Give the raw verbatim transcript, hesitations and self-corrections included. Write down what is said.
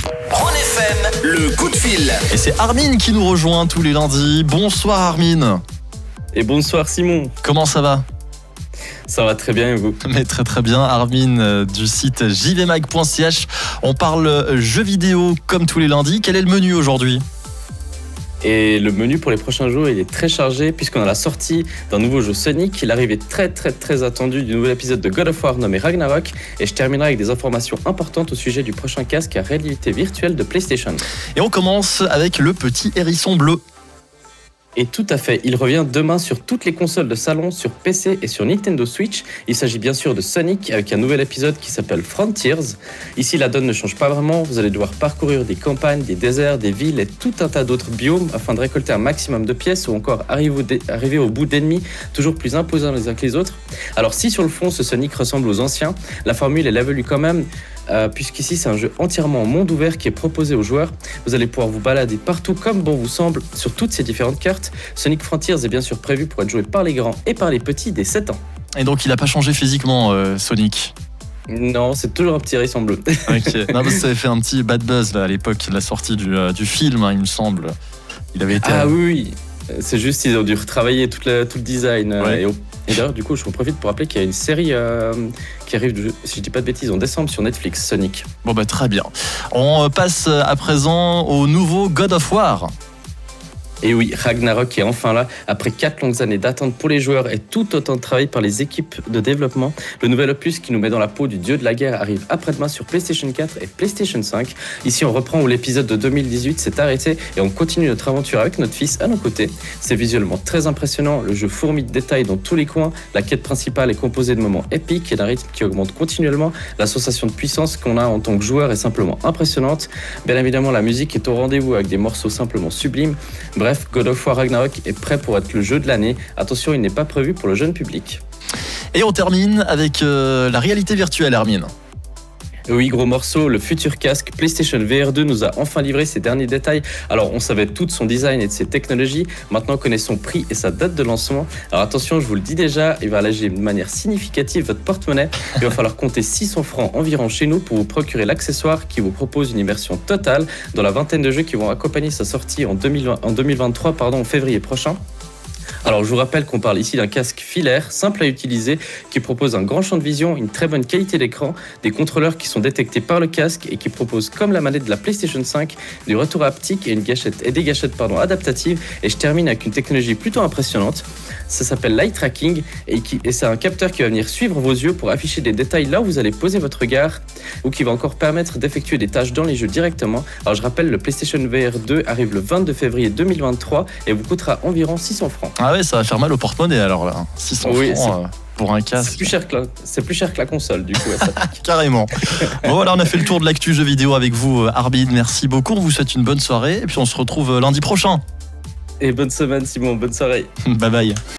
Rhône F M, le coup de fil. Et c'est Armin qui nous rejoint tous les lundis. Bonsoir Armin. Et bonsoir Simon. Comment ça va ? Ça va très bien et vous ? Mais très très bien, Armin euh, du site j v mag point c h. On parle jeux vidéo comme tous les lundis. Quel est le menu aujourd'hui ? Et le menu pour les prochains jours, il est très chargé puisqu'on a la sortie d'un nouveau jeu Sonic, l'arrivée très très très attendue du nouvel épisode de God of War nommé Ragnarok, et je terminerai avec des informations importantes au sujet du prochain casque à réalité virtuelle de PlayStation. Et on commence avec le petit hérisson bleu. Et tout à fait, il revient demain sur toutes les consoles de salon, sur P C et sur Nintendo Switch. Il s'agit bien sûr de Sonic avec un nouvel épisode qui s'appelle Frontiers. Ici, la donne ne change pas vraiment. Vous allez devoir parcourir des campagnes, des déserts, des villes et tout un tas d'autres biomes afin de récolter un maximum de pièces ou encore arriver au, dé- arriver au bout d'ennemis toujours plus imposants les uns que les autres. Alors si sur le fond ce Sonic ressemble aux anciens, la formule est l'évolue quand même. Euh, puisqu'ici c'est un jeu entièrement en monde ouvert qui est proposé aux joueurs. Vous allez pouvoir vous balader partout comme bon vous semble sur toutes ces différentes cartes. Sonic Frontiers est bien sûr prévu pour être joué par les grands et par les petits dès sept ans. Et donc il n'a pas changé physiquement, euh, Sonic. Non, c'est toujours un petit hérisson bleu. Ok. Non, parce que ça avait fait un petit bad buzz là, à l'époque de la sortie du, euh, du film, hein, il me semble. Il avait été. Ah oui, oui. C'est juste qu'ils ont dû retravailler tout le, tout le design. euh, Ouais. Et, au- et d'ailleurs, du coup, je vous profite pour rappeler qu'il y a une série euh, qui arrive, si je dis pas de bêtises, en décembre sur Netflix, Sonic. Bon bah très bien. On passe à présent au nouveau God of War. Et oui, Ragnarok est enfin là, après quatre longues années d'attente pour les joueurs et tout autant de travail par les équipes de développement. Le nouvel opus qui nous met dans la peau du dieu de la guerre arrive après-demain sur PlayStation quatre et PlayStation cinq. Ici, on reprend où l'épisode de deux mille dix-huit s'est arrêté et on continue notre aventure avec notre fils à nos côtés. C'est visuellement très impressionnant, le jeu fourmille de détails dans tous les coins, la quête principale est composée de moments épiques et d'un rythme qui augmente continuellement. La sensation de puissance qu'on a en tant que joueur est simplement impressionnante. Bien évidemment, la musique est au rendez-vous avec des morceaux simplement sublimes. Bref, God of War Ragnarok est prêt pour être le jeu de l'année. Attention, il n'est pas prévu pour le jeune public. Et on termine avec euh, la réalité virtuelle, Armin. Oui, gros morceau, le futur casque PlayStation V R deux nous a enfin livré ses derniers détails. Alors, on savait tout de son design et de ses technologies. Maintenant, on connaît son prix et sa date de lancement. Alors attention, je vous le dis déjà, il va alléger de manière significative votre porte-monnaie. Il va falloir compter six cents francs environ chez nous pour vous procurer l'accessoire qui vous propose une immersion totale dans la vingtaine de jeux qui vont accompagner sa sortie en, deux mille vingt, en deux mille vingt-trois, pardon, en février prochain. Alors je vous rappelle qu'on parle ici d'un casque filaire, simple à utiliser, qui propose un grand champ de vision, une très bonne qualité d'écran, des contrôleurs qui sont détectés par le casque et qui proposent, comme la manette de la PlayStation cinq, du retour haptique et, une gâchette, et des gâchettes pardon, adaptatives. Et je termine avec une technologie plutôt impressionnante. Ça s'appelle l'eye tracking et, qui, et c'est un capteur qui va venir suivre vos yeux pour afficher des détails là où vous allez poser votre regard ou qui va encore permettre d'effectuer des tâches dans les jeux directement. Alors je rappelle, le PlayStation V R deux arrive le vingt-deux février deux mille vingt-trois et vous coûtera environ six cents francs. Ah ouais, ça va faire mal au porte-monnaie alors là. six cents Oui, francs euh, pour un casque. C'est plus cher que la, c'est plus cher que la console du coup. Ça. Carrément. Bon voilà, on a fait le tour de l'actu jeux vidéo avec vous, euh, Armin. Merci beaucoup. On vous souhaite une bonne soirée et puis on se retrouve euh, lundi prochain. Et bonne semaine Simon, bonne soirée. Bye bye.